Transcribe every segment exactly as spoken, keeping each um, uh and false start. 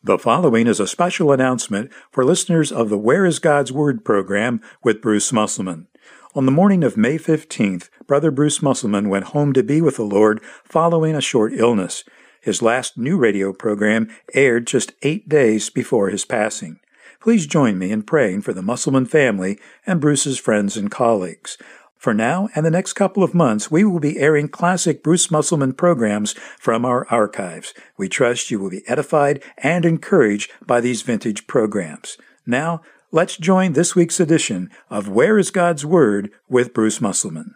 The following is a special announcement for listeners of the Where is God's Word program with Bruce Musselman. On the morning of May fifteenth, Brother Bruce Musselman went home to be with the Lord following a short illness. His last new radio program aired just eight days before his passing. Please join me in praying for the Musselman family and Bruce's friends and colleagues. For now and the next couple of months, we will be airing classic Bruce Musselman programs from our archives. We trust you will be edified and encouraged by these vintage programs. Now, let's join this week's edition of Where is God's Word with Bruce Musselman.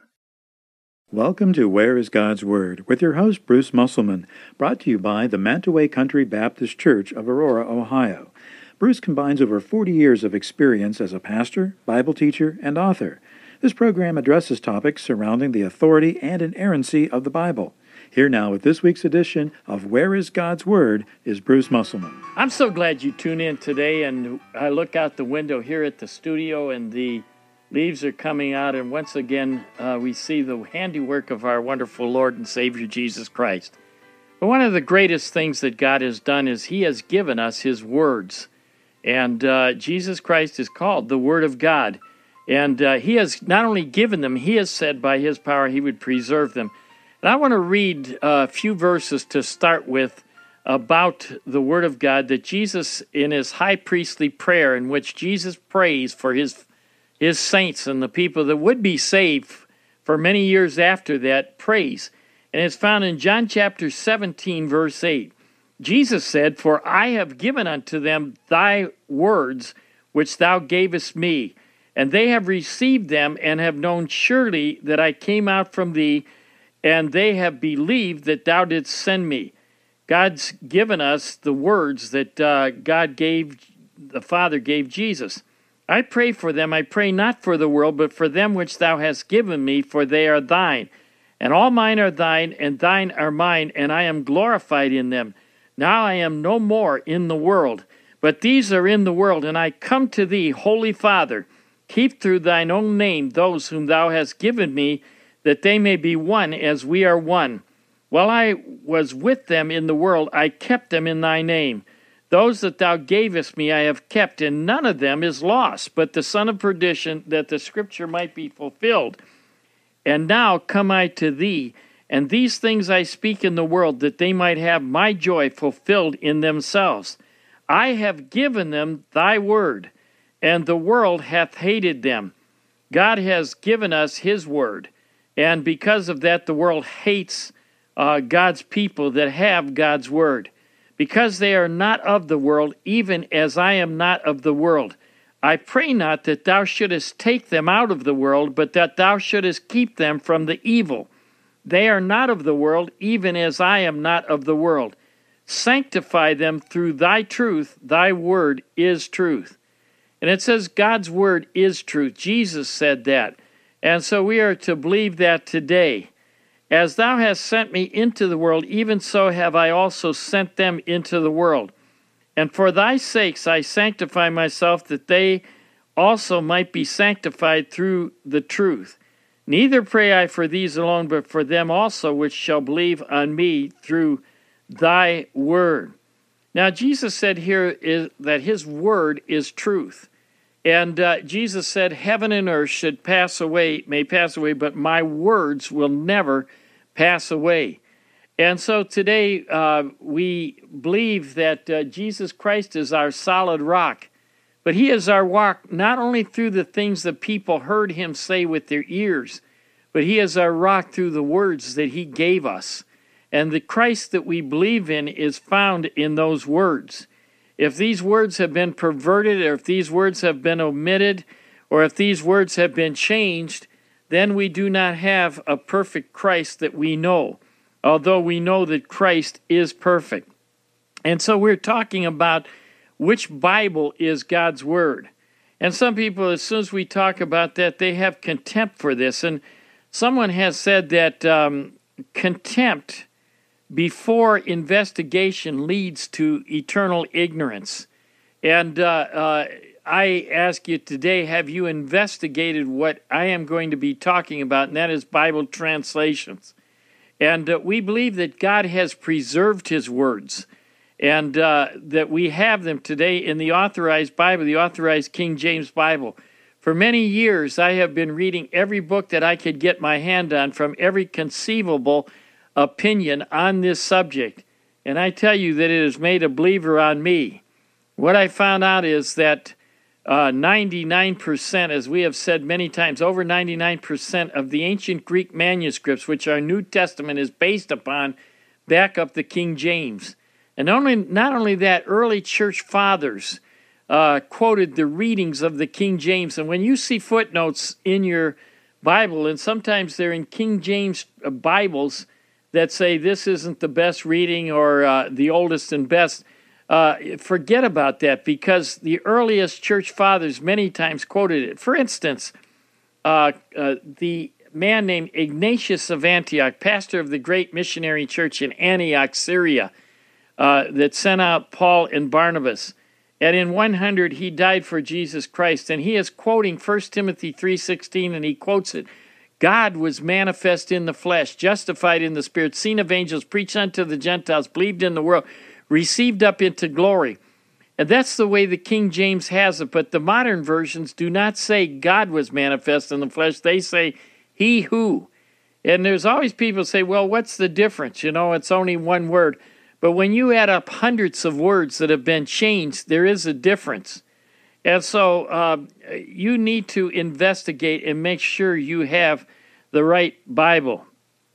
Welcome to Where is God's Word with your host, Bruce Musselman, brought to you by the Mantaway Country Baptist Church of Aurora, Ohio. Bruce combines over forty years of experience as a pastor, Bible teacher, and author. This program addresses topics surrounding the authority and inerrancy of the Bible. Here now with this week's edition of Where is God's Word is Bruce Musselman. I'm so glad you tune in today, and I look out the window here at the studio, and the leaves are coming out, and once again uh, we see the handiwork of our wonderful Lord and Savior Jesus Christ. But one of the greatest things that God has done is He has given us His words, and uh, Jesus Christ is called the Word of God. And uh, He has not only given them, He has said by His power He would preserve them. And I want to read a few verses to start with about the Word of God that Jesus, in His high priestly prayer, in which Jesus prays for His, his saints and the people that would be saved for many years after that, prays. And it's found in John chapter seventeen, verse eight. Jesus said, "For I have given unto them thy words, which thou gavest me. And they have received them, and have known surely that I came out from thee, and they have believed that thou didst send me." God's given us the words that uh, God gave, the Father gave Jesus. "I pray for them, I pray not for the world, but for them which thou hast given me, for they are thine. And all mine are thine, and thine are mine, and I am glorified in them. Now I am no more in the world, but these are in the world, and I come to thee, Holy Father. Keep through thine own name those whom thou hast given me, that they may be one as we are one. While I was with them in the world, I kept them in thy name. Those that thou gavest me I have kept, and none of them is lost, but the son of perdition, that the scripture might be fulfilled. And now come I to thee, and these things I speak in the world, that they might have my joy fulfilled in themselves. I have given them thy word, and the world hath hated them." God has given us His word, and because of that, the world hates uh, God's people that have God's word, because they are not of the world, even as I am not of the world. I pray not that thou shouldest take them out of the world, but that thou shouldest keep them from the evil. They are not of the world, even as I am not of the world. Sanctify them through thy truth. Thy word is truth. And it says God's word is truth. Jesus said that. And so we are to believe that today. "As thou hast sent me into the world, even so have I also sent them into the world. And for thy sakes I sanctify myself, that they also might be sanctified through the truth. Neither pray I for these alone, but for them also which shall believe on me through thy word." Now Jesus said here is that His word is truth. And uh, Jesus said, "Heaven and earth should pass away, may pass away, but my words will never pass away." And so today uh, we believe that uh, Jesus Christ is our solid rock, but He is our rock not only through the things that people heard Him say with their ears, but He is our rock through the words that He gave us. And the Christ that we believe in is found in those words. If these words have been perverted, or if these words have been omitted, or if these words have been changed, then we do not have a perfect Christ that we know, although we know that Christ is perfect. And so we're talking about which Bible is God's Word. And some people, as soon as we talk about that, they have contempt for this. And someone has said that um, contempt before investigation leads to eternal ignorance. And uh, uh, I ask you today, have you investigated what I am going to be talking about, and that is Bible translations. And uh, we believe that God has preserved His words. and uh, that we have them today in the Authorized Bible, the Authorized King James Bible. For many years, I have been reading every book that I could get my hand on from every conceivable opinion on this subject. And I tell you that it has made a believer on me. What I found out is that uh, ninety-nine percent, as we have said many times, over ninety-nine percent of the ancient Greek manuscripts, which our New Testament is based upon, back up the King James. And only not only that, early church fathers Uh, quoted the readings of the King James. And when you see footnotes in your Bible, and sometimes they're in King James Bibles that say this isn't the best reading or uh, the oldest and best, uh, forget about that, because the earliest church fathers many times quoted it. For instance, uh, uh, the man named Ignatius of Antioch, pastor of the great missionary church in Antioch, Syria, uh, that sent out Paul and Barnabas. And in one hundred, he died for Jesus Christ. And he is quoting First Timothy three sixteen, and he quotes it. God was manifest in the flesh, justified in the spirit, seen of angels, preached unto the Gentiles, believed in the world, received up into glory. And that's the way the King James has it. But the modern versions do not say God was manifest in the flesh. They say he who. And there's always people say, well, what's the difference? You know, it's only one word. But when you add up hundreds of words that have been changed, there is a difference. And so uh, you need to investigate and make sure you have the right Bible.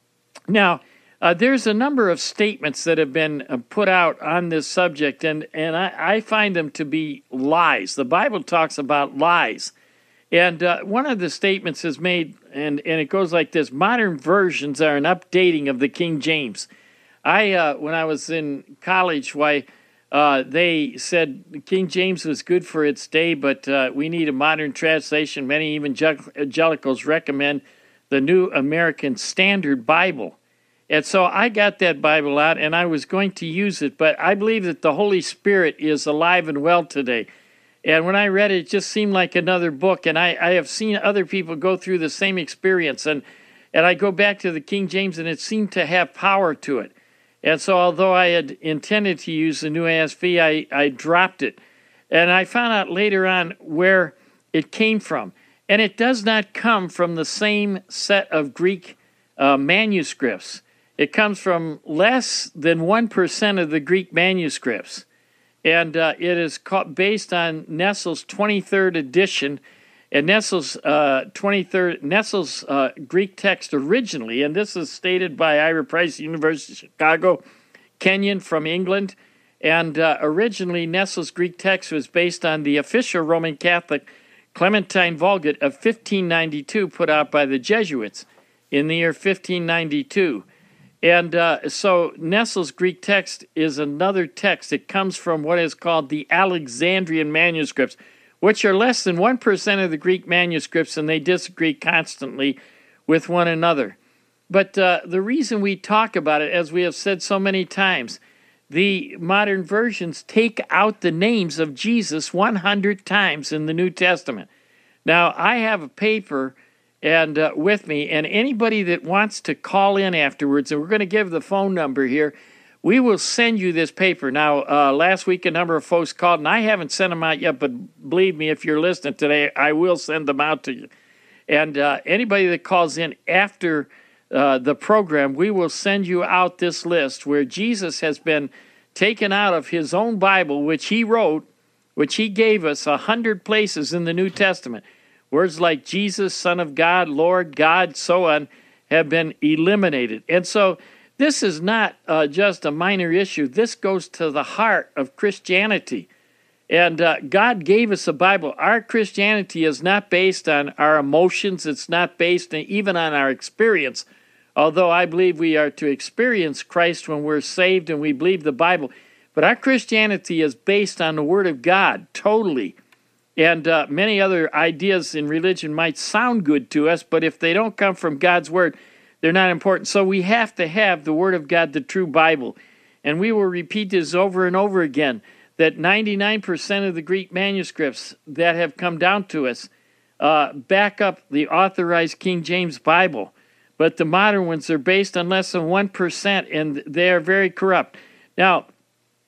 Now, uh, there's a number of statements that have been uh, put out on this subject, and, and I, I find them to be lies. The Bible talks about lies. And uh, one of the statements is made, and, and it goes like this: modern versions are an updating of the King James. I, uh, when I was in college, why, uh, they said King James was good for its day, but uh, we need a modern translation. Many evangelicals recommend the New American Standard Bible. And so I got that Bible out, and I was going to use it, but I believe that the Holy Spirit is alive and well today. And when I read it, it just seemed like another book, and I, I have seen other people go through the same experience, and, and I go back to the King James, and it seemed to have power to it. And so although I had intended to use the New A S V, I, I dropped it. And I found out later on where it came from. And it does not come from the same set of Greek uh, manuscripts. It comes from less than one percent of the Greek manuscripts. And uh, it is called, based on Nessel's twenty-third edition. And Nessel's uh, twenty-third Nessel's uh, Greek text originally, and this is stated by Ira Price, University of Chicago, Kenyon from England, and uh, originally Nessel's Greek text was based on the official Roman Catholic Clementine Vulgate of fifteen ninety-two, put out by the Jesuits in the year fifteen ninety-two. And uh, so Nessel's Greek text is another text. It comes from what is called the Alexandrian manuscripts, which are less than one percent of the Greek manuscripts, and they disagree constantly with one another. But uh, the reason we talk about it, as we have said so many times, the modern versions take out the names of Jesus one hundred times in the New Testament. Now, I have a paper and uh, with me, and anybody that wants to call in afterwards, and we're going to give the phone number here, we will send you this paper. Now, uh, last week a number of folks called, and I haven't sent them out yet, but believe me, if you're listening today, I will send them out to you. And uh, anybody that calls in after uh, the program, we will send you out this list where Jesus has been taken out of his own Bible, which he wrote, which he gave us a hundred places in the New Testament. Words like Jesus, Son of God, Lord, God, so on, have been eliminated. And so this is not uh, just a minor issue. This goes to the heart of Christianity. And uh, God gave us a Bible. Our Christianity is not based on our emotions. It's not based on, even on our experience. Although I believe we are to experience Christ when we're saved and we believe the Bible. But our Christianity is based on the Word of God, totally. And uh, many other ideas in religion might sound good to us, but if they don't come from God's Word, they're not important. So we have to have the Word of God, the true Bible. And we will repeat this over and over again, that ninety-nine percent of the Greek manuscripts that have come down to us uh, back up the authorized King James Bible. But the modern ones are based on less than one percent, and they are very corrupt. Now,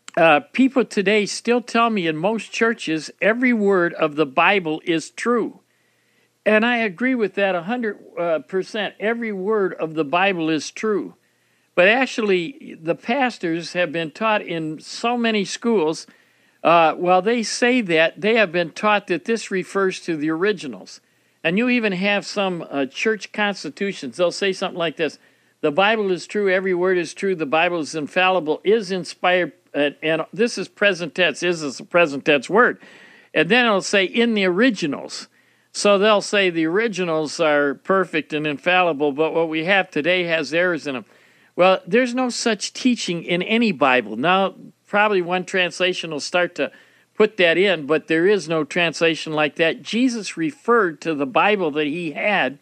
uh, people today still tell me in most churches every word of the Bible is true. And I agree with that one hundred percent. Every word of the Bible is true. But actually, the pastors have been taught in so many schools, uh, while they say that, they have been taught that this refers to the originals. And you even have some uh, church constitutions. They'll say something like this: the Bible is true, every word is true, the Bible is infallible, is inspired, uh, and this is present tense, is is a present tense word. And then it'll say in the originals. So they'll say the originals are perfect and infallible, but what we have today has errors in them. Well, there's no such teaching in any Bible. Now, probably one translation will start to put that in, but there is no translation like that. Jesus referred to the Bible that he had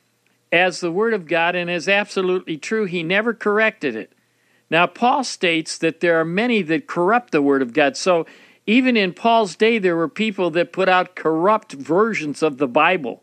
as the Word of God and as absolutely true. He never corrected it. Now, Paul states that there are many that corrupt the Word of God. So even in Paul's day, there were people that put out corrupt versions of the Bible.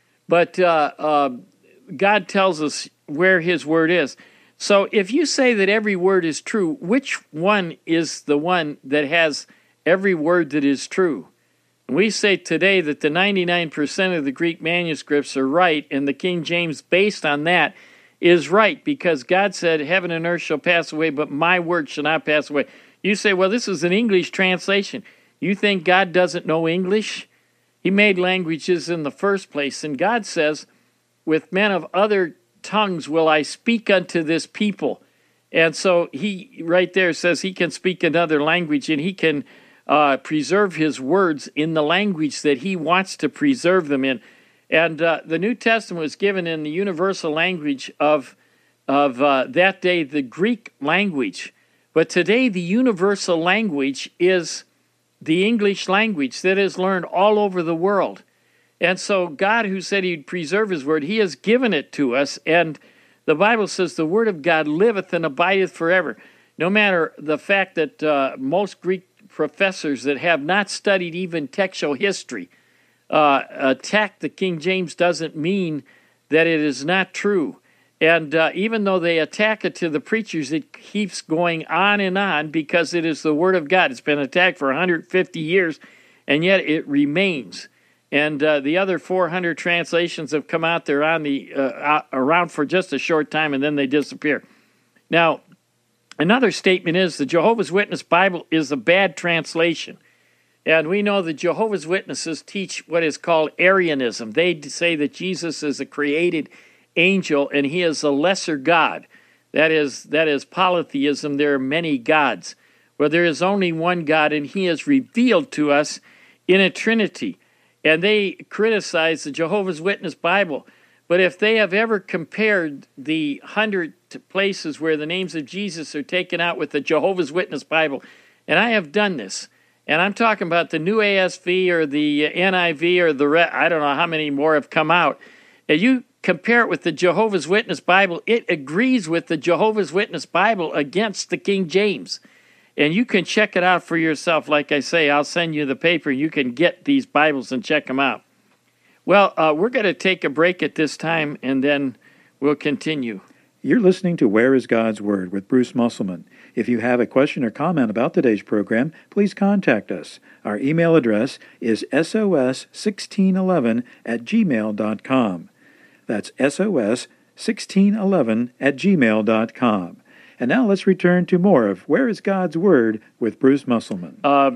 But uh, uh, God tells us where his Word is. So if you say that every word is true, which one is the one that has every word that is true? We say today that the ninety-nine percent of the Greek manuscripts are right, and the King James, based on that, is right, because God said, heaven and earth shall pass away, but my word shall not pass away. You say, well, this is an English translation. You think God doesn't know English? He made languages in the first place, and God says, with men of other tongues will I speak unto this people. And so he right there says he can speak another language, and he can uh, preserve his words in the language that he wants to preserve them in. And uh, the New Testament was given in the universal language of, of uh, that day, the Greek language. But today the universal language is the English language that is learned all over the world. And so God, who said he'd preserve his word, he has given it to us. And the Bible says the word of God liveth and abideth forever. No matter the fact that uh, most Greek professors that have not studied even textual history uh, attack the King James, doesn't mean that it is not true. And uh, even though they attack it to the preachers, it keeps going on and on because it is the word of God. It's been attacked for one hundred fifty years, and yet it remains. And uh, the other four hundred translations have come out. They're on the uh, around for just a short time, and then they disappear. Now, another statement is the Jehovah's Witness Bible is a bad translation. And we know the Jehovah's Witnesses teach what is called Arianism. They say that Jesus is a created angel and he is a lesser God. That is, that is polytheism. There are many gods. Well, there is only one God, and he is revealed to us in a Trinity. And they criticize the Jehovah's Witness Bible. But if they have ever compared the hundred places where the names of Jesus are taken out with the Jehovah's Witness Bible, and I have done this, and I'm talking about the New A S V or the N I V or the, I don't know how many more have come out, and you compare it with the Jehovah's Witness Bible, it agrees with the Jehovah's Witness Bible against the King James. And you can check it out for yourself. Like I say, I'll send you the paper. You can get these Bibles and check them out. Well, uh, we're going to take a break at this time, and then we'll continue. You're listening to Where is God's Word with Bruce Musselman. If you have a question or comment about today's program, please contact us. Our email address is S O S sixteen eleven at gmail dot com. That's S O S sixteen eleven at gmail dot com. And now let's return to more of Where is God's Word with Bruce Musselman. Uh,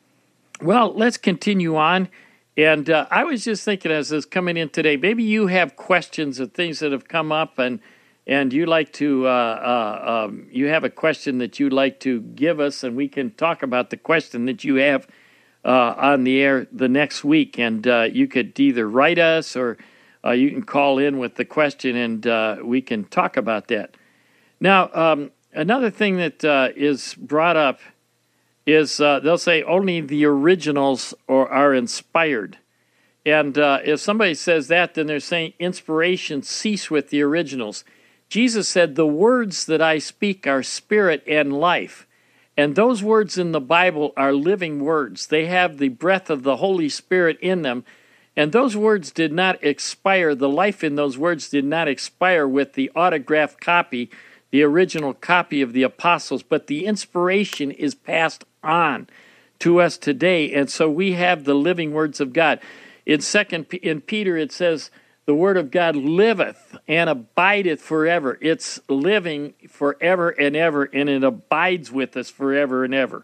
well, let's continue on. And uh, I was just thinking as this coming in today, maybe you have questions of things that have come up, and and you like to, uh, uh, um, you have a question that you'd like to give us, and we can talk about the question that you have uh, on the air the next week. And uh, you could either write us or uh, you can call in with the question, and uh, we can talk about that. Now, um, another thing that uh, is brought up is uh, they'll say only the originals are, are inspired. And uh, if somebody says that, then they're saying inspiration cease with the originals. Jesus said, the words that I speak are spirit and life. And those words in the Bible are living words. They have the breath of the Holy Spirit in them. And those words did not expire. The life in those words did not expire with the autographed copy the original copy of the apostles, but the inspiration is passed on to us today, and so we have the living words of God. In second in Peter it says, the word of God liveth and abideth forever. It's living forever and ever, and it abides with us forever and ever.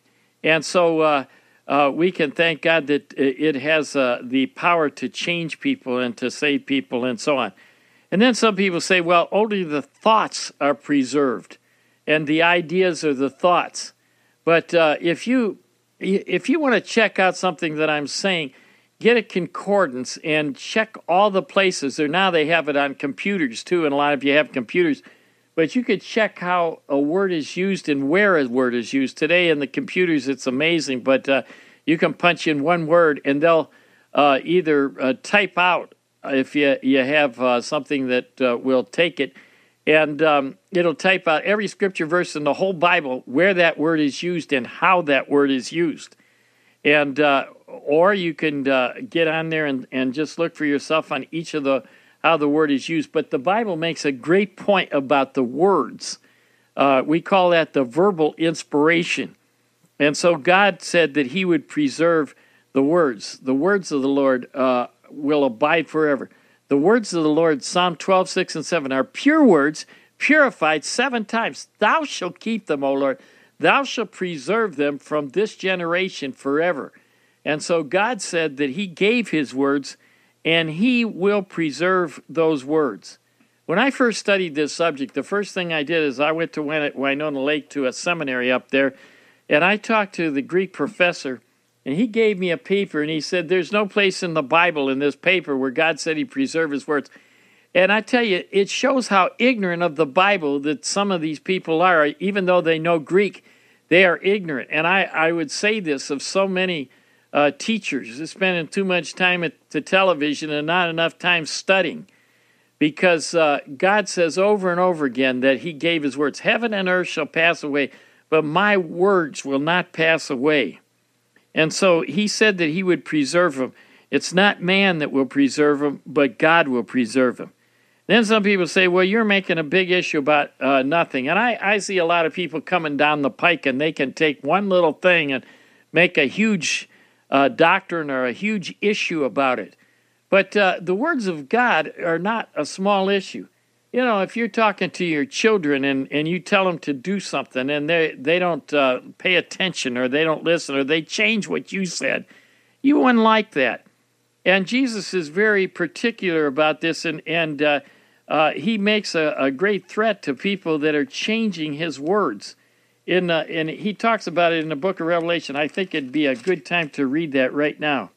And so uh, uh, we can thank God that it has uh, the power to change people and to save people and so on. And then some people say, well, only the thoughts are preserved, and the ideas are the thoughts. But uh, if you if you want to check out something that I'm saying, get a concordance and check all the places. Or now they have it on computers too, and a lot of you have computers. But you could check how a word is used and where a word is used. Today in the computers, it's amazing, but uh, you can punch in one word, and they'll uh, either uh, type out if you you have uh, something that uh, will take it, and um, it'll type out every scripture verse in the whole Bible, where that word is used and how that word is used. And uh, or you can uh, get on there and, and just look for yourself on each of the how the word is used. But the Bible makes a great point about the words. Uh, we call that the verbal inspiration. And so God said that he would preserve the words. The words of the Lord uh, will abide forever. The words of the Lord, Psalm twelve, six and seven, are pure words, purified seven times. Thou shalt keep them, O Lord. Thou shalt preserve them from this generation forever. And so God said that he gave his words, and he will preserve those words. When I first studied this subject, the first thing I did is I went to Winona Lake to a seminary up there, and I talked to the Greek professor, and he gave me a paper, and he said, there's no place in the Bible in this paper where God said he preserved his words. And I tell you, it shows how ignorant of the Bible that some of these people are. Even though they know Greek, they are ignorant. And I, I would say this of so many uh, teachers spending too much time at the television and not enough time studying. Because uh, God says over and over again that he gave his words. Heaven and earth shall pass away, but my words will not pass away. And so he said that he would preserve them. It's not man that will preserve them, but God will preserve them. Then some people say, well, you're making a big issue about uh, nothing. And I, I see a lot of people coming down the pike, and they can take one little thing and make a huge uh, doctrine or a huge issue about it. But uh, the words of God are not a small issue. You know, if you're talking to your children and, and you tell them to do something and they, they don't uh, pay attention or they don't listen or they change what you said, you wouldn't like that. And Jesus is very particular about this, and, and uh, uh, he makes a, a great threat to people that are changing his words. In uh, and he talks about it in the book of Revelation. I think it'd be a good time to read that right now.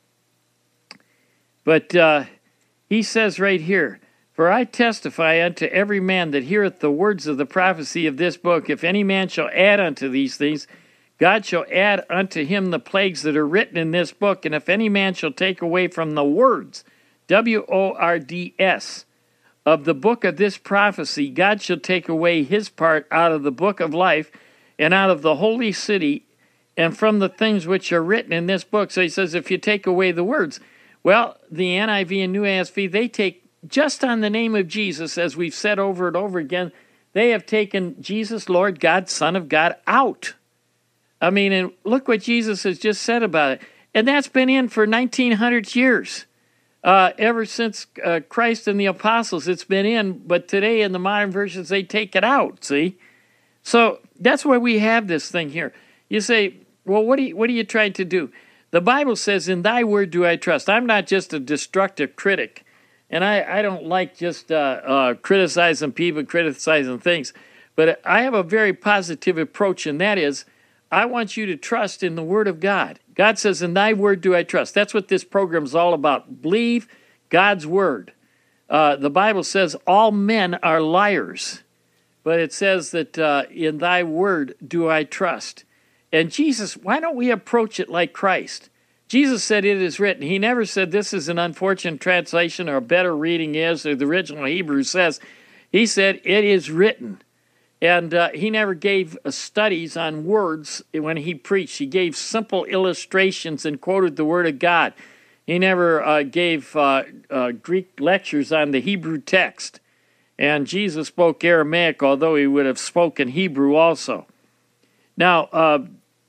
But uh, he says right here, for I testify unto every man that heareth the words of the prophecy of this book, if any man shall add unto these things, God shall add unto him the plagues that are written in this book. And if any man shall take away from the words, W O R D S, of the book of this prophecy, God shall take away his part out of the book of life and out of the holy city and from the things which are written in this book. So he says, if you take away the words, well, the N I V and New A S V, they take just on the name of Jesus, as we've said over and over again, they have taken Jesus, Lord God, Son of God, out. I mean, and look what Jesus has just said about it. And that's been in for nineteen hundred years. Uh, ever since uh, Christ and the apostles, it's been in. But today in the modern versions, they take it out, see? So that's why we have this thing here. You say, well, what are you, what are you trying to do? The Bible says, in thy word do I trust. I'm not just a destructive critic. And I, I don't like just uh, uh, criticizing people, criticizing things. But I have a very positive approach, and that is, I want you to trust in the Word of God. God says, in thy word do I trust. That's what this program is all about. Believe God's Word. Uh, the Bible says all men are liars. But it says that uh, in thy word do I trust. And Jesus, why don't we approach it like Christ? Jesus said it is written. He never said this is an unfortunate translation or a better reading is, or the original Hebrew says. He said it is written. And uh, he never gave uh, studies on words when he preached. He gave simple illustrations and quoted the Word of God. He never uh, gave uh, uh, Greek lectures on the Hebrew text. And Jesus spoke Aramaic, although he would have spoken Hebrew also. Now, uh,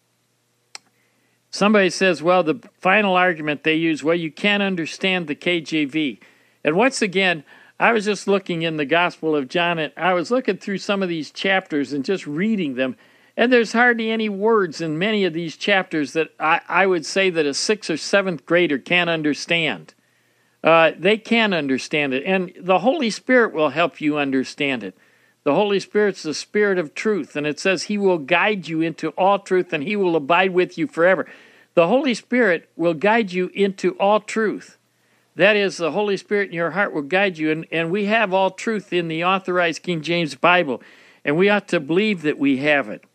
somebody says, well, the final argument they use, well, you can't understand the K J V. And once again, I was just looking in the Gospel of John, and I was looking through some of these chapters and just reading them, and there's hardly any words in many of these chapters that I, I would say that a sixth or seventh grader can't understand. Uh, they can understand it, and the Holy Spirit will help you understand it. The Holy Spirit's the Spirit of truth, and it says He will guide you into all truth, and He will abide with you forever. The Holy Spirit will guide you into all truth. That is, the Holy Spirit in your heart will guide you, and, and we have all truth in the Authorized King James Bible, and we ought to believe that we have it.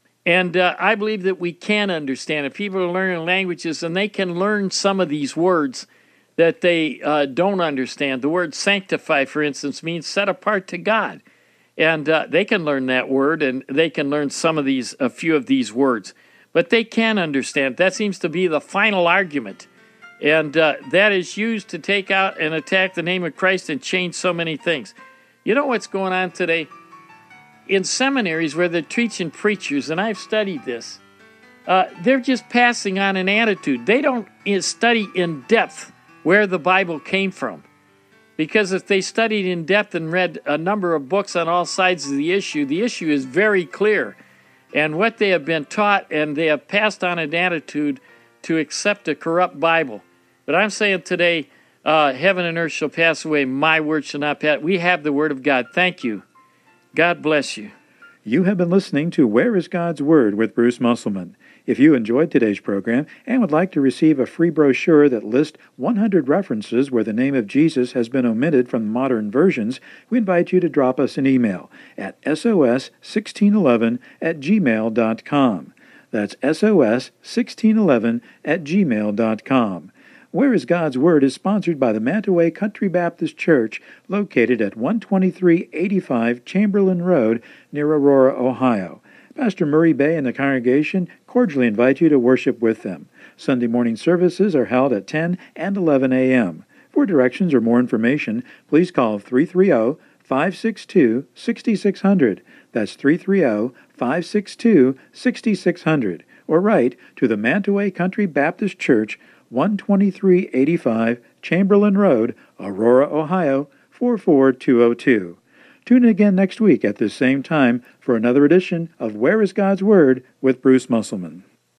And uh, I believe that we can understand it. People are learning languages, and they can learn some of these words that they uh, don't understand. The word sanctify, for instance, means set apart to God. And uh, they can learn that word, and they can learn some of these, a few of these words. But they can understand. That seems to be the final argument. And uh, that is used to take out and attack the name of Christ and change so many things. You know what's going on today? In seminaries where they're teaching preachers, and I've studied this, uh, they're just passing on an attitude. They don't study in depth where the Bible came from. Because if they studied in depth and read a number of books on all sides of the issue, the issue is very clear. And what they have been taught, and they have passed on an attitude to accept a corrupt Bible. But I'm saying today, uh, heaven and earth shall pass away, my word shall not pass. We have the Word of God. Thank you. God bless you. You have been listening to Where is God's Word with Bruce Musselman. If you enjoyed today's program and would like to receive a free brochure that lists one hundred references where the name of Jesus has been omitted from modern versions, we invite you to drop us an email at S O S sixteen eleven at gmail dot com. That's S O S sixteen eleven at gmail dot com. Where is God's Word is sponsored by the Mantaway Country Baptist Church, located at one twenty-three eighty-five Chamberlain Road near Aurora, Ohio. Pastor Murray Bay and the congregation cordially invite you to worship with them. Sunday morning services are held at ten and eleven a.m. For directions or more information, please call three three zero, five six two, six six zero zero. That's three three zero, five six two, six six zero zero. Or write to the Mantaway Country Baptist Church, one twenty-three eighty-five Chamberlain Road, Aurora, Ohio, four four two zero two. Tune in again next week at this same time for another edition of Where is God's Word with Bruce Musselman.